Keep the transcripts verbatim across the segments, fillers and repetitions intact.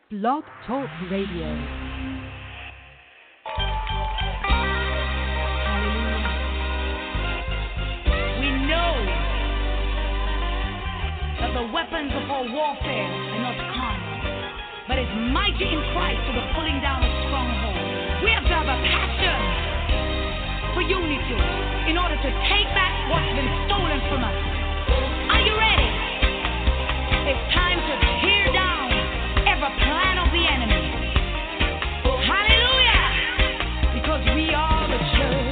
Blog Talk Radio. We know that the weapons of our warfare are not carnal, but it's mighty in Christ to the pulling down of strongholds. We have to have a passion for unity in order to take back what's been stolen from us. Are you ready? It's time to tear down every plan of the enemy. Hallelujah! Because we are the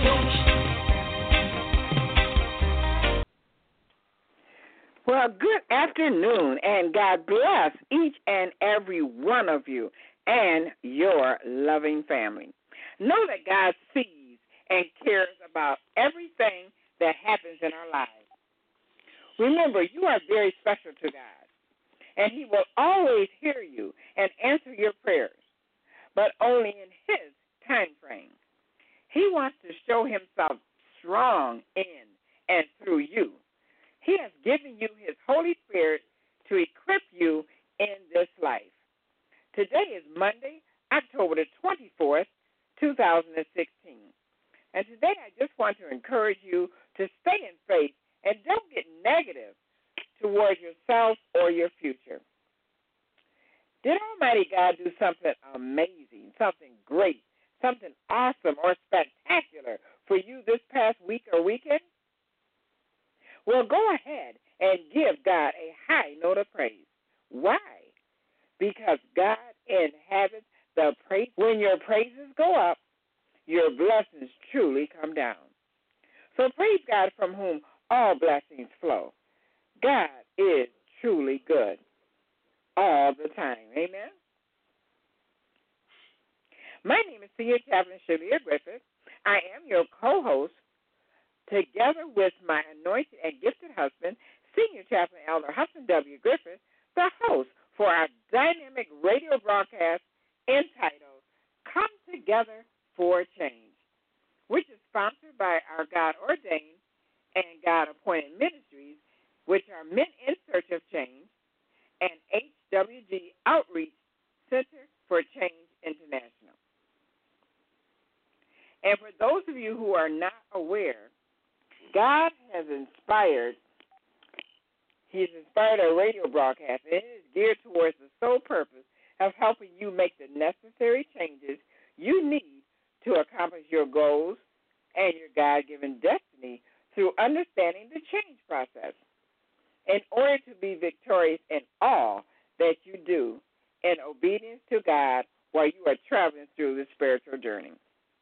church. Well, good afternoon, and God bless each and every one of you and your loving family. Know that God sees and cares about everything that happens in our lives. Remember, you are very special to God, and He will always hear you and answer your prayers, but only in His time frame. He wants to show Himself strong in and through you. He has given you His Holy Spirit to equip you in this life. Today is Monday, October the twenty-fourth, two thousand sixteen. And today I just want to encourage you to stay in faith and don't get negative towards yourself or your future. Did Almighty God do something amazing, something great, something awesome or spectacular for you this past week or weekend? Well, go ahead and give God a high note of praise. Why? Because God inhabits the praise. When your praises go up, your blessings truly come down. So praise God, from whom all blessings flow. God is truly good all the time. Amen? My name is Senior Chaplain Shalia Griffith. I am your co-host, together with my anointed and gifted husband, Senior Chaplain Elder Hudson W. Griffith, the host for our dynamic radio broadcast entitled Come Together for Change, which is sponsored by our God-ordained and God-appointed ministries, which are Men in Search of Change and H W G Outreach Center for Change International. And for those of you who are not aware, God has inspired, He's inspired our radio broadcast, and it is geared towards the sole purpose of helping you make the necessary changes you need to accomplish your goals and your God-given destiny through understanding the change process in order to be victorious in all that you do in obedience to God while you are traveling through the spiritual journey.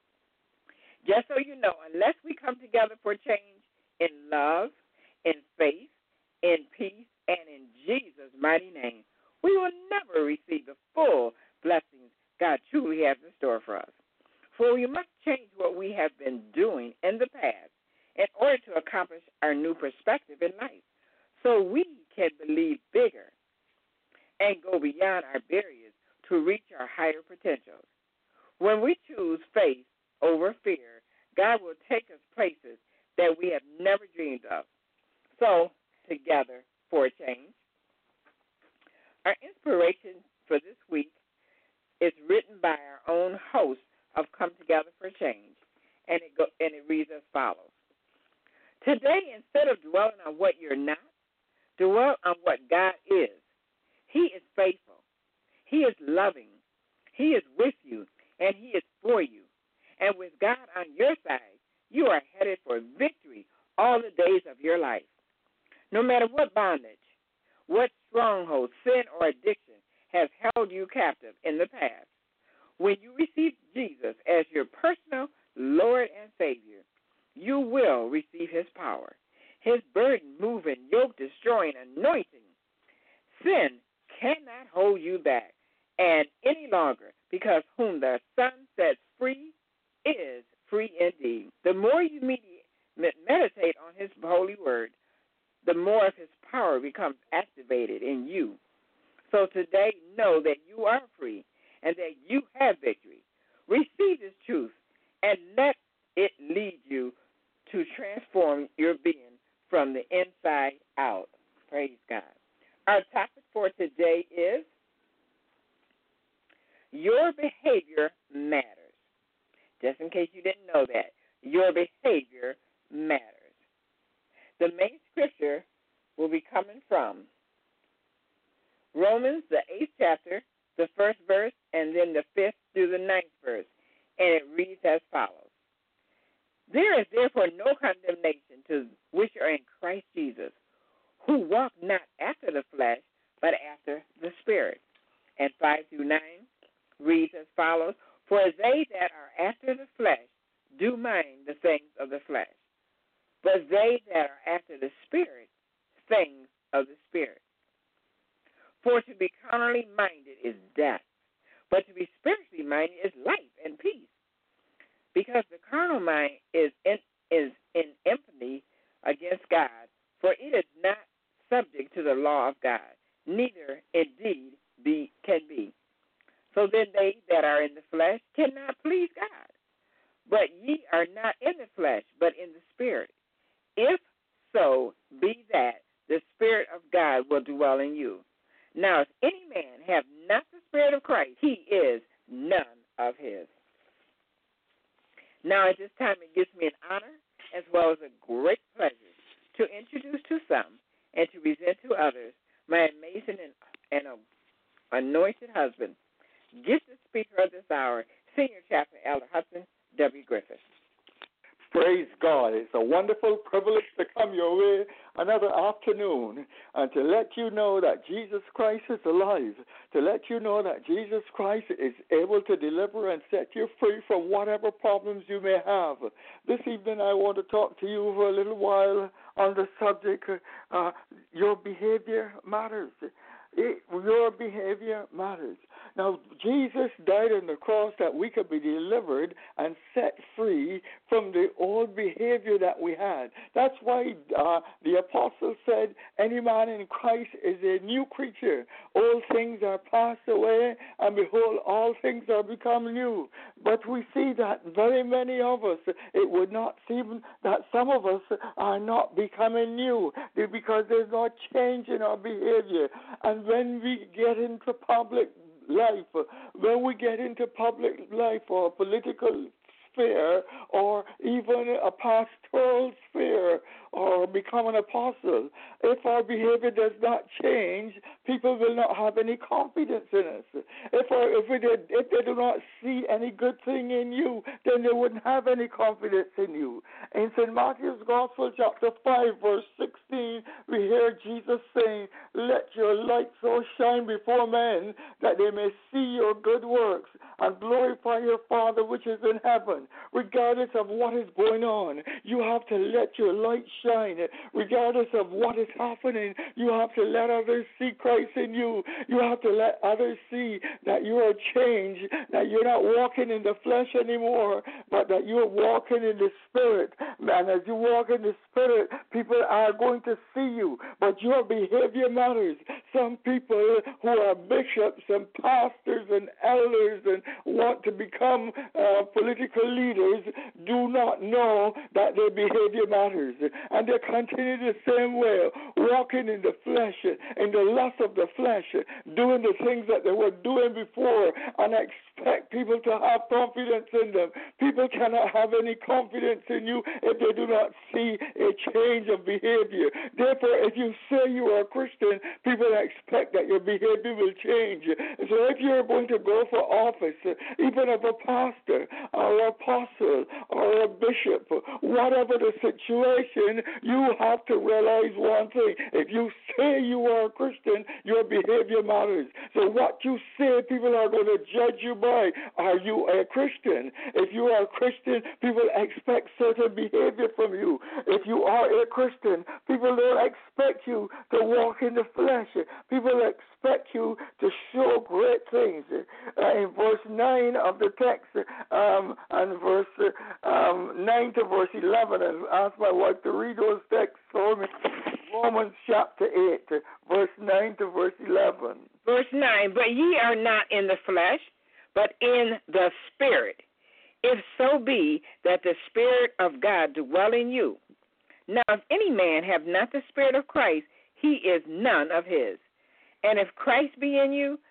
Just so you know, unless we come together for change in love, in faith, in peace, and in Jesus' mighty name, we will never receive the full blessings God truly has in store for us. For we must change what we have been doing in the past in order to accomplish our new perspective in life, so we can believe bigger and go beyond our barriers to reach our higher potentials. When we choose faith over fear, God will take us places that we have never dreamed of. So, together for a change. Our inspiration for this week is written by our own host of Come Together for Change, and it go, and it reads as follows. Today, instead of dwelling on what you're not, dwell on what God is. He is faithful. He is loving. He is with you, and He is for you. And with God on your side, you are headed for victory all the days of your life. No matter what bondage, what stronghold, sin, or addiction has held you captive in the past, when you receive Jesus as your personal Lord and Savior, you will receive His power, His burden-moving, yoke-destroying anointing. Sin cannot hold you back and any longer, because whom the Son sets free is free indeed. The more you meditate on His holy word, the more of His power becomes activated in you. So today, know that you are free and that you have victory. Receive this truth and let it lead you to transform your being from the inside out. Praise God. Our topic for today is your behavior matters. Just in case you didn't know that, your behavior matters. The main scripture will be coming from Romans, the eighth chapter, the first verse, and then the fifth through the ninth verse. And it reads as follows. There is therefore no condemnation to which are in Christ Jesus, who walk not after the flesh, but after the Spirit. And five through nine reads as follows. For they that are after the flesh do mind the things of the flesh, but they that are after the Spirit, things of the Spirit. For to be carnally minded is death, but to be spiritually minded is life and peace. Because the carnal mind is in, is in enmity against God, for it is not subject to the law of God, neither indeed be can be. So then they that are in the flesh cannot please God. But ye are not in the flesh, but in the Spirit. If so be that the Spirit of God will dwell in you. Now, if any man have not the Spirit of Christ, he is none of his. Now, at this time, it gives me an honor as well as a great pleasure to introduce to some and to present to others my amazing and, and anointed husband, gifted speaker of this hour, Senior Chaplain Elder Hudson W. Griffith. Praise God. It's a wonderful privilege to come your way another afternoon and to let you know that Jesus Christ is alive, to let you know that Jesus Christ is able to deliver and set you free from whatever problems you may have. This evening I want to talk to you for a little while on the subject, uh, your behavior matters. It, your behavior matters. Now, Jesus died on the cross that we could be delivered and set free from the old behavior that we had. That's why uh, the apostle said, any man in Christ is a new creature. Old things are passed away, and behold, all things are become new. But we see that very many of us, it would not seem that some of us are not becoming new because there's no change in our behavior. And when we get into public life, when we get into public life or political sphere or even a pastoral sphere or become an apostle, if our behavior does not change, people will not have any confidence in us. If, our, if, we did, if they do not see any good thing in you, then they wouldn't have any confidence in you. In Saint Matthew's Gospel, chapter five, verse sixteen, we hear Jesus saying, let your light so shine before men that they may see your good works and glorify your Father which is in heaven. Regardless of what is going on, you have to let your light shine. Regardless of what is happening, you have to let others see Christ in you. You have to let others see that you are changed, that you're not walking in the flesh anymore, but that you're walking in the Spirit. And as you walk in the Spirit, people are going to see you, but your behavior matters. Some people who are bishops and pastors and elders and want to become uh, political leaders do not know that their behavior matters. And they continue the same way, walking in the flesh, in the lust of the flesh, doing the things that they were doing before, and expect people to have confidence in them. People cannot have any confidence in you if they do not see a change of behavior. Therefore, if you say you are a Christian, people expect that your behavior will change. So if you're going to go for office, even of a pastor or apostle or a bishop, whatever the situation, you have to realize one thing. If you say you are a Christian, your behavior matters. So what you say, people are going to judge you by. Are you a Christian? If you are a Christian, people expect certain behavior from you. If you are a Christian, people don't expect you to walk in the flesh. People expect you to show great things. Uh, in verse nine of the text, um, and verse um, nine to verse eleven, and ask my wife to read those texts for me. Romans chapter eight, verse nine to verse eleven. Verse nine, but ye are not in the flesh, but in the Spirit, if so be that the Spirit of God dwell in you. Now, if any man have not the Spirit of Christ, he is none of his. And if Christ be in you,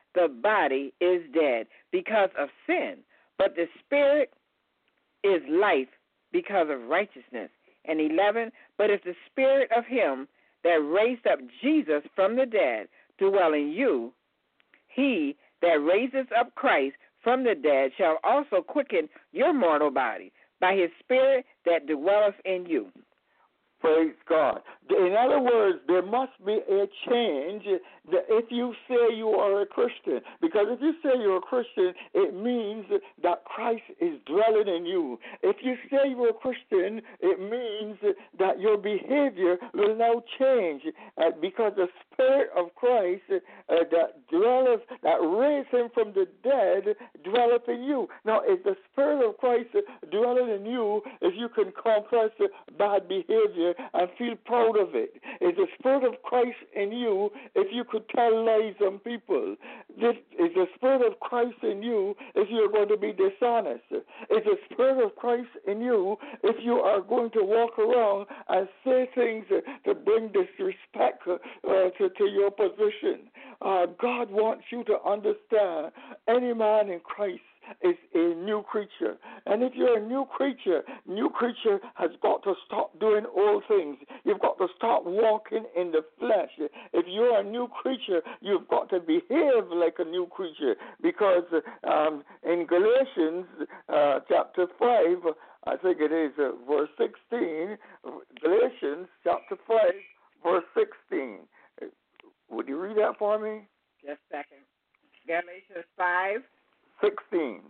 the body is dead because of sin, but the spirit is life because of righteousness. And eleven, but if the spirit of him that raised up Jesus from the dead dwell in you, he that raises up Christ from the dead shall also quicken your mortal body by his spirit that dwelleth in you. Praise God. In other words, there must be a change if you say you are a Christian. Because if you say you're a Christian, it means that Christ is dwelling in you. If you say you're a Christian, it means that your behavior will now change uh, because the Spirit of Christ uh, that dwelleth, that raised him from the dead, dwelleth in you. Now, if the Spirit of Christ dwelling in you, if you can compress bad behavior and feel proud of it. Is the Spirit of Christ in you if you could tell lies on people? This is the Spirit of Christ in you if you're going to be dishonest? Is the Spirit of Christ in you if you are going to walk around and say things to bring disrespect uh, to, to your position? Uh, God wants you to understand any man in Christ is a new creature. And if you're a new creature, new creature has got to stop doing old things. You've got to stop walking in the flesh. If you're a new creature, you've got to behave like a new creature. Because um, in Galatians uh, chapter five, I think it is uh, verse sixteen, Galatians chapter five, verse sixteen. Would you read that for me? Just a second. Galatians five. sixteen.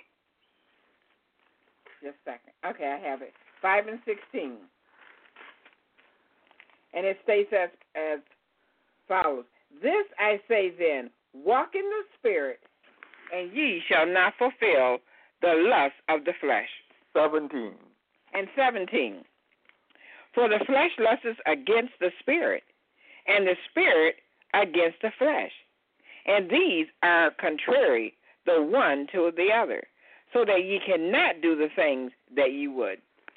Just a second. Okay, I have it. five and sixteen. And it states as, as follows. This I say then, walk in the Spirit, and ye shall not fulfill the lust of the flesh. seventeen. And seventeen. For the flesh lusteth against the Spirit, and the Spirit against the flesh. And these are contrary the one to the other, so that ye cannot do the things that ye would.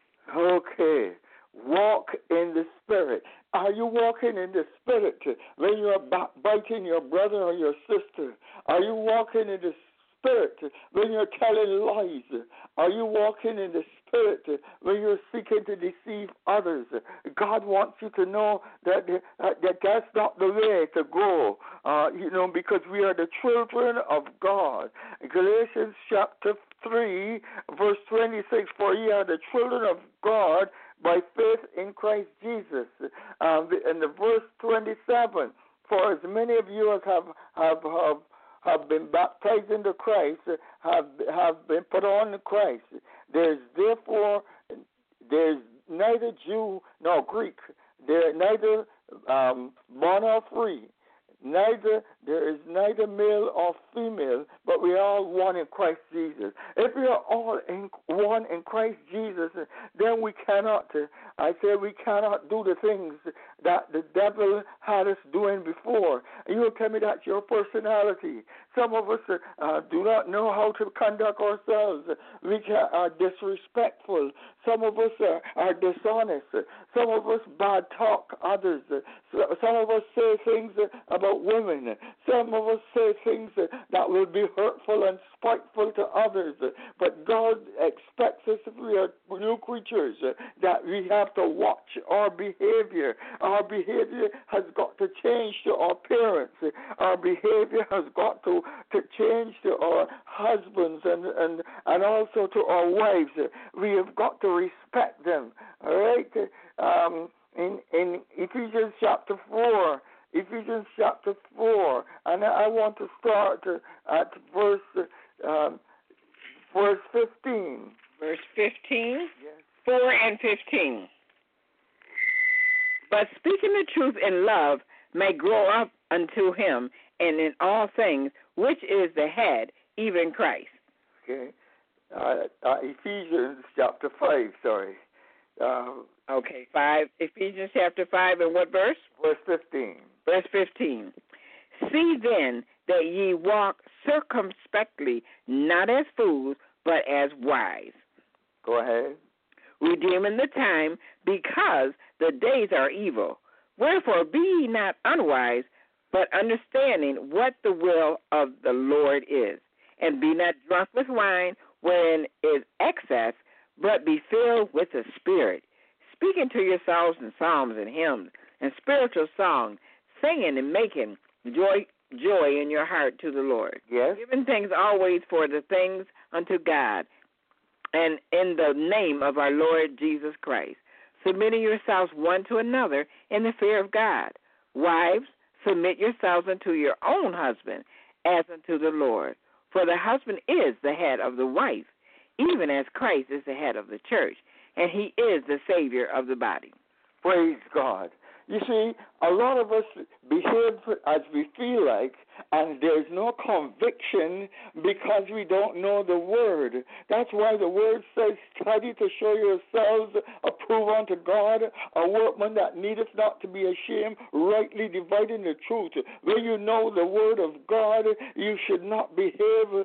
Okay. Walk in the Spirit. Are you walking in the Spirit when you are biting your brother or your sister? Are you walking in the Spirit when you're telling lies? Are you walking in the Spirit when you're seeking to deceive others? God wants you to know that uh, that that's not the way to go, uh, you know, because we are the children of God. Galatians chapter three, verse twenty-six, for ye are the children of God by faith in Christ Jesus. Um, and the verse twenty-seven, for as many of you as have have, have have been baptized into Christ, have have been put on Christ. There's therefore there's neither Jew nor Greek. There is neither um, bond nor free. Neither there is neither male or female, but we are all one in Christ Jesus. If we are all in one in Christ Jesus, then we cannot, I say we cannot do the things that the devil had us doing before. You will tell me that's your personality. Some of us uh, do not know how to conduct ourselves. We can, are disrespectful. Some of us are, are dishonest. Some of us bad talk others. Some of us say things about women. Some of us say things that will be hurtful and spiteful to others. But God expects us, if we are new creatures, that we have to watch our behavior. Our behavior has got to change to our parents. Our behavior has got to, to change to our husbands and, and, and also to our wives. We have got to respect them. All right? Um, in, in Ephesians chapter four, Ephesians chapter four, and I want to start at verse um, verse fifteen. Verse fifteen? Yes. four and fifteen. But speaking the truth in love may grow up unto him, and in all things, which is the head, even Christ. Okay. Uh, uh, Ephesians chapter five, sorry. Uh, okay, five. Ephesians chapter five, and what verse? Verse fifteen. Verse fifteen. See then that ye walk circumspectly, not as fools, but as wise. Go ahead. Redeeming the time, because the days are evil. Wherefore be ye not unwise, but understanding what the will of the Lord is. And be not drunk with wine, wherein is excess, but be filled with the Spirit, speaking to yourselves in psalms and hymns and spiritual songs, singing and making joy joy in your heart to the Lord. Yes. Giving thanks always for the things unto God, and in the name of our Lord Jesus Christ, submitting yourselves one to another in the fear of God. Wives, submit yourselves unto your own husband, as unto the Lord. For the husband is the head of the wife, even as Christ is the head of the church, and he is the Savior of the body. Praise God. You see, a lot of us behave as we feel like, and there's no conviction because we don't know the Word. That's why the Word says, study to show yourselves approved unto God, a workman that needeth not to be ashamed, rightly dividing the truth. When you know the Word of God, you should not behave in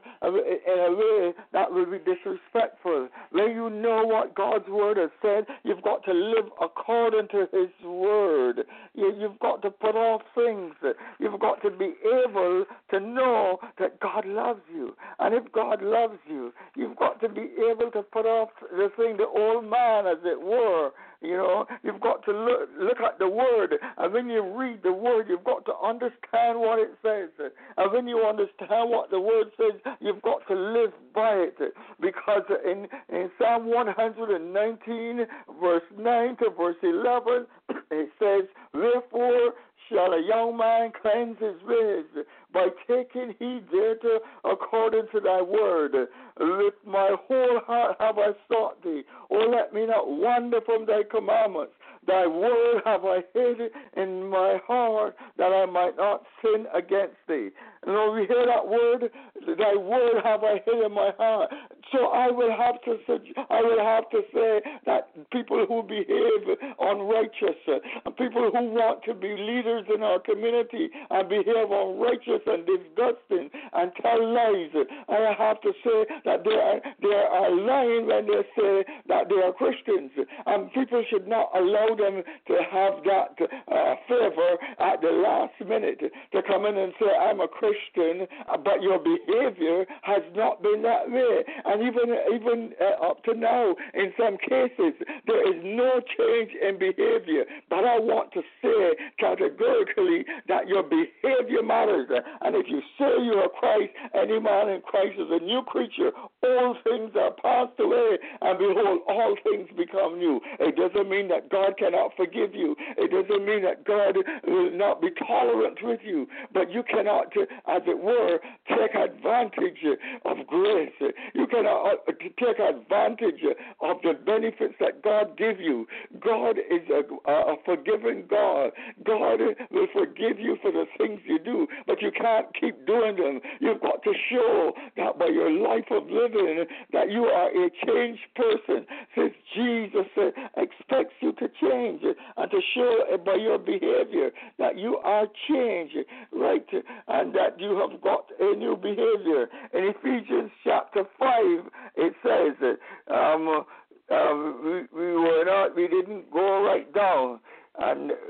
a way that will be disrespectful. When you know what God's Word has said, you've got to live according to His Word. You've got to put off things. You've got to be able to know that God loves you. And if God loves you, you've got to be able to put off the thing, the old man, as it were. You know, you've got to look, look at the Word. And when you read the Word, you've got to understand what it says. And when you understand what the Word says, you've got to live by it. Because in, in Psalm one nineteen, verse nine to verse eleven, it says, wherefore shall a young man cleanse his ways by taking heed thereto according to thy word. With my whole heart have I sought thee. O let me not wander from thy commandments. Thy word have I hid in my heart, that I might not sin against thee. And when we hear that word, thy word have I hid in my heart. So I will have to I will have to say that people who behave unrighteous, people who want to be leaders in our community and behave unrighteous and disgusting and tell lies, I have to say that they are, they are lying when they say that they are Christians. And people should not allow them to have that uh, favor at the last minute to come in and say, I'm a Christian, but your behavior has not been that way. And even even uh, up to now, in some cases, there is no change in behavior. But I want to say categorically that your behavior matters. And if you say you are Christ, any man in Christ is a new creature. All things are passed away, and behold, all things become new. It doesn't mean that God cannot forgive you. It doesn't mean that God will not be tolerant with you. But you cannot, as it were, take advantage of grace. You cannot take advantage of the benefits that God gives you. God is a, a forgiving God. God will forgive you for the things you do, but you can't keep doing them. You've got to show that by your life of living that you are a changed person, since Jesus uh, expects you to change and to show uh, by your behavior that you are changed, right, and that you have got a new behavior. In Ephesians chapter five, it says, um, um, we, we were not, we didn't go right down, and it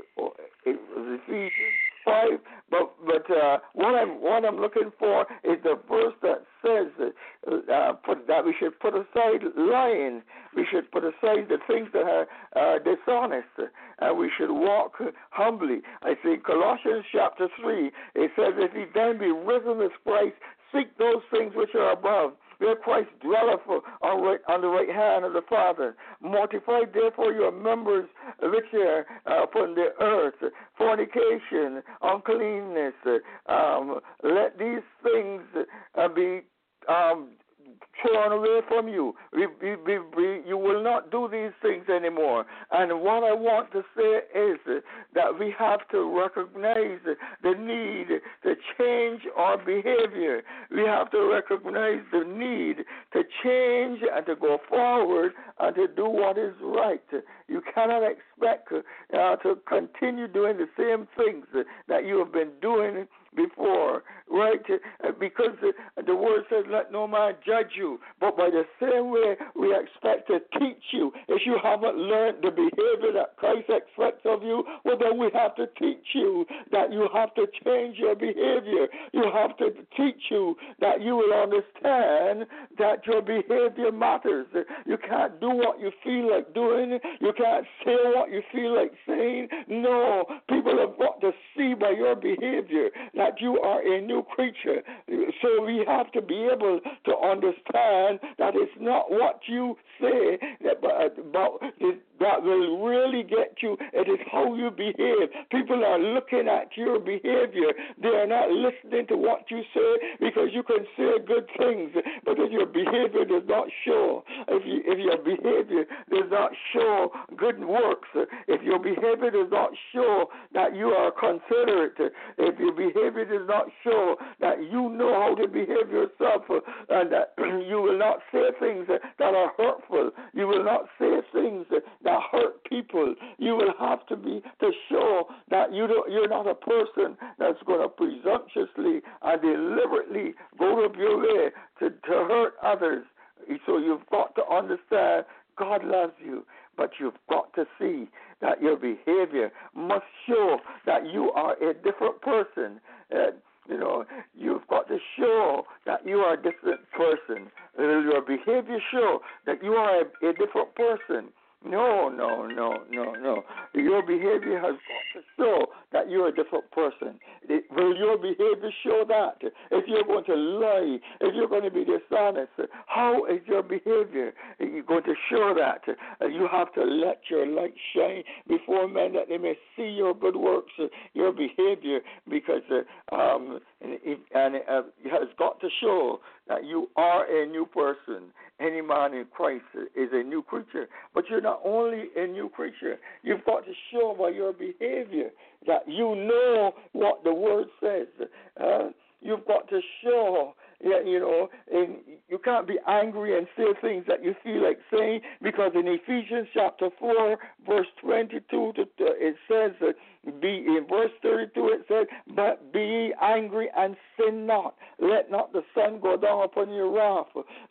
was Ephesians five, but but uh, what I'm what I'm looking for is the verse that says uh, put, that we should put aside lying, we should put aside the things that are uh, dishonest, and we should walk humbly. I think Colossians chapter three, it says, if ye then be risen with Christ, seek those things which are above, where Christ dwelleth on, right, on the right hand of the Father. Mortify therefore your members which are uh, upon the earth, fornication, uncleanness. Um, let these things uh, be um, torn away from you. We, we, we, we, you will not do these things anymore. And what I want to say is that we have to recognize the need to change our behavior. We have to recognize the need to change and to go forward and to do what is right. You cannot expect uh, to continue doing the same things that you have been doing before, right? Because the, the word says, let no man judge you. But by the same way, we expect to teach you. If you haven't learned the behavior that Christ expects of you, well, then we have to teach you that you have to change your behavior. You have to teach you that you will understand that your behavior matters. You can't do what you feel like doing. You can't say what you feel like saying. No, people have got to see by your behavior that you are a new creature. So we have to be able to understand that it's not what you say that, but, but that will really get you. It is how you behave. People are looking at your behavior. They are not listening to what you say, because you can say good things, but if your behavior does not show, if, you, if your behavior does not show good works, if your behavior does not show that you are considerate, if your behavior does not show that you know how to behave yourself, and that you will not say things that are hurtful, you will not say things that hurt people, you will have to be to show that you don't, you're not a person that's going to presumptuously and deliberately go up your way to, to hurt others. So you've got to understand God loves you, but you've got to see that your behavior must show that you are a different person. Uh, you know, you've got to show that you are a different person. Uh, your behavior show that you are a, a different person. No, no, no, no, no. Your behavior has got to show that you're a different person. It, will your behavior show that? If you're going to lie, if you're going to be dishonest, how is your behavior? You're going to show that. You have to let your light shine before men that they may see your good works, your behavior, because uh, um, and, and uh, it has got to show that you are a new person. Any man in Christ is a new creature. But you're not only a new creature. You've got to show by your behavior that you know what the Word says. Uh, you've got to show, yeah, you know, and you can't be angry and say things that you feel like saying, because in Ephesians chapter four, verse twenty-two, to, to, it says, uh, be in verse thirty-two, it says, but be ye angry and sin not. Let not the sun go down upon your wrath.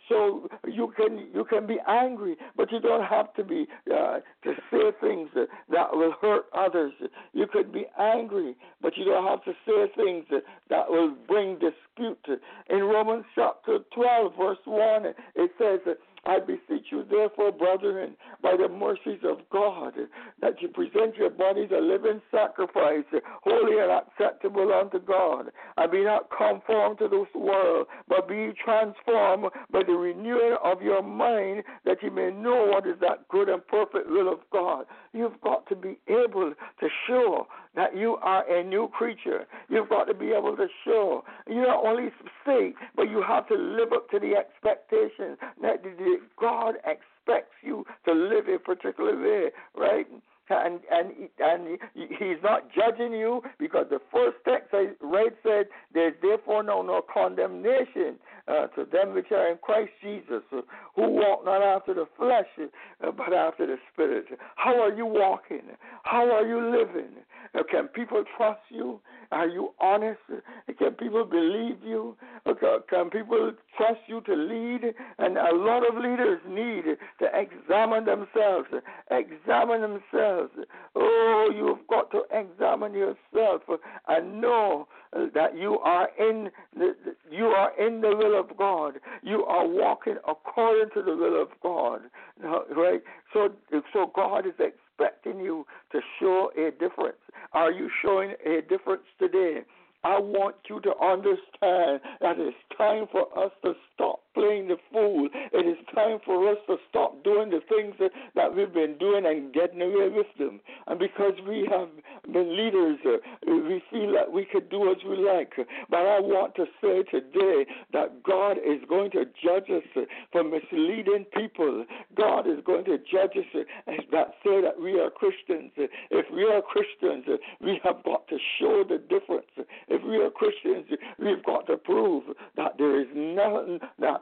So you can you can be angry, but you don't have to be uh, to say things that, that will hurt others. You could be angry, but you don't have to say things that, that will bring dispute. In Romans chapter twelve, verse one, it says, I beseech you, therefore, brethren, by the mercies of God, that you present your bodies a living sacrifice, holy and acceptable unto God, and be not conformed to this world, but be transformed by the renewing of your mind, that you may know what is that good and perfect will of God. You've got to be able to show that you are a new creature. You've got to be able to show. You not only say, but you have to live up to the expectations that God expects you to live a particular way, right? And and and he's not judging you, because the first text I read said, there's therefore no no condemnation uh, to them which are in Christ Jesus, uh, who walk not after the flesh, uh, but after the Spirit. How are you walking? How are you living? Uh, can people trust you? Are you honest? Can people believe you? Okay, can people trust you to lead? And a lot of leaders need to examine themselves. Examine themselves. Oh, you've got to examine yourself and know that you are in the, you are in the will of God. You are walking according to the will of God. Right? So, so God is expecting you to show a difference. Are you showing a difference today? I want you to understand that it's time for us to stop playing the fool. It is time for us to stop doing the things that, that we've been doing and getting away with them. And because we have been leaders, uh, we feel that we could do as we like. But I want to say today that God is going to judge us uh, for misleading people. God is going to judge us uh, that say that we are Christians. Uh, if we are Christians, uh, we have got to show the difference. If we are Christians, we've got to prove that there is nothing that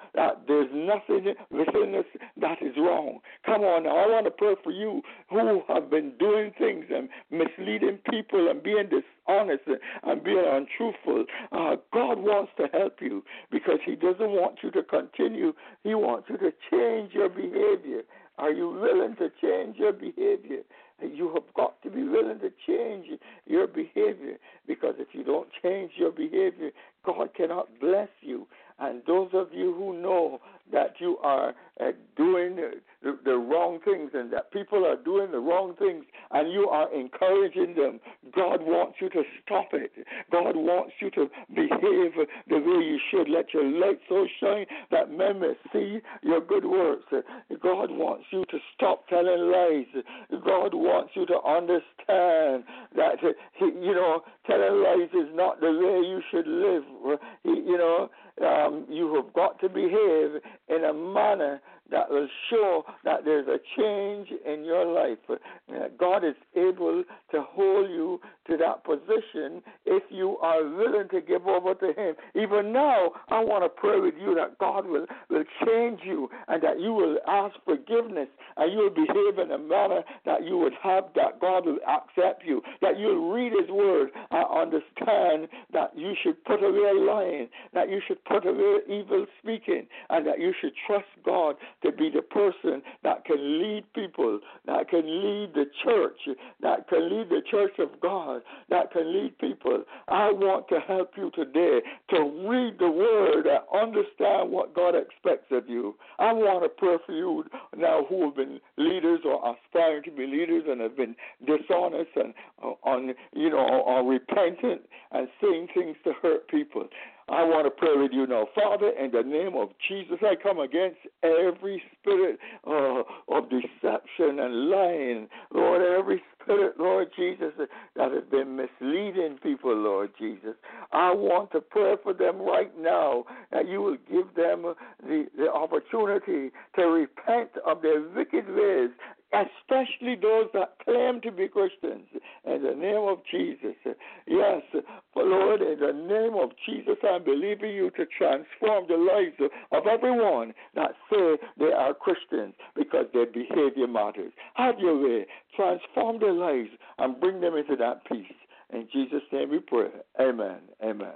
that there's nothing within us that is wrong. Come on now, I want to pray for you who have been doing things and misleading people and being dishonest and being untruthful. Uh, God wants to help you because he doesn't want you to continue. He wants you to change your behavior. Are you willing to change your behavior? You have got to be willing to change your behavior, because if you don't change your behavior, God cannot bless you. And those of you who know that you are uh, doing the, the, the wrong things and that people are doing the wrong things and you are encouraging them, God wants you to stop it. God wants you to behave the way you should. Let your light so shine that men may see your good works. God wants you to stop telling lies. God wants you to understand that, you know, telling lies is not the way you should live. You know, um, you have got to behave in a manner that will show that there's a change in your life. God is able to hold you to that position if you are willing to give over to him. Even now, I want to pray with you that God will, will change you and that you will ask forgiveness and you will behave in a manner that you would have, that God will accept you, that you'll read his word and understand that you should put away lying, that you should put away evil speaking, and that you should trust God to be the person that can lead people, that can lead the church, that can lead the church of God, that can lead people. I want to help you today to read the word and understand what God expects of you. I want to pray for you now who have been leaders or aspiring to be leaders and have been dishonest and uh, on, you know, or repentant and saying things to hurt people. I want to pray with you now. Father, in the name of Jesus, I come against every spirit uh, of deception and lying. Lord, every spirit, Lord Jesus, that has been misleading people, Lord Jesus. I want to pray for them right now, that you will give them the, the opportunity to repent of their wicked ways, especially those that claim to be Christians, in the name of Jesus. Yes, Lord, in the name of Jesus, I'm believing you to transform the lives of, of everyone that say they are Christians, because their behavior matters. Have your way. Transform their lives and bring them into that peace. In Jesus' name we pray. Amen. Amen.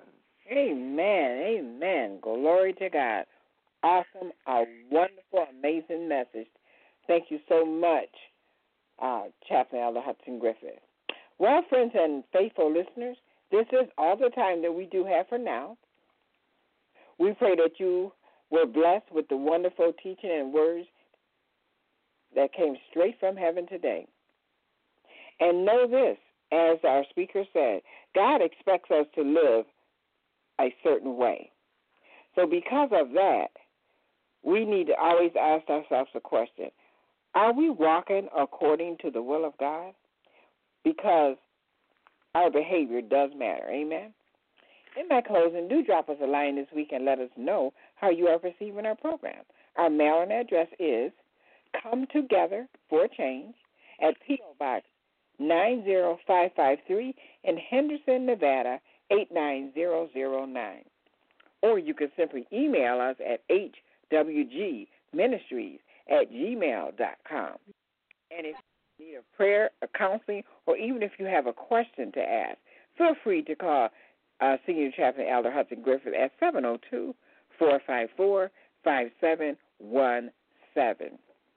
Amen. Amen. Glory to God. Awesome, a wonderful, amazing message. Thank you so much, uh, Chaplain Elder Hudson Griffith. Well, friends and faithful listeners, this is all the time that we do have for now. We pray that you were blessed with the wonderful teaching and words that came straight from heaven today. And know this, as our speaker said, God expects us to live a certain way. So because of that, we need to always ask ourselves a question. Are we walking according to the will of God? Because our behavior does matter. Amen? In my closing, do drop us a line this week and let us know how you are perceiving our program. Our mailing address is Come Together for Change at P O. Box nine zero five five three in Henderson, Nevada, eight nine zero zero nine. Or you can simply email us at h w g ministries at gmail dot com. And if you need a prayer, a counseling, or even if you have a question to ask, feel free to call uh, Senior Chaplain Elder Hudson Griffith at seven oh two, four five four, five seven one seven.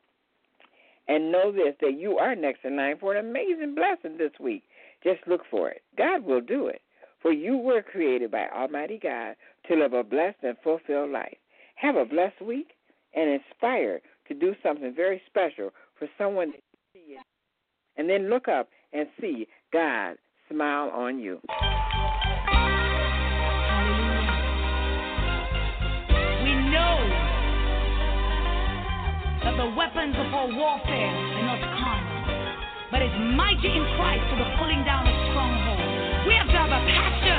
And know this, that you are next in line for an amazing blessing this week. Just look for it. God will do it. For you were created by Almighty God to live a blessed and fulfilled life. Have a blessed week and inspired to do something very special for someone that you see it. And then look up and see God smile on you. We know that the weapons of our warfare are not carnal, but it's mighty in Christ to the pulling down of strongholds. We have to have a passion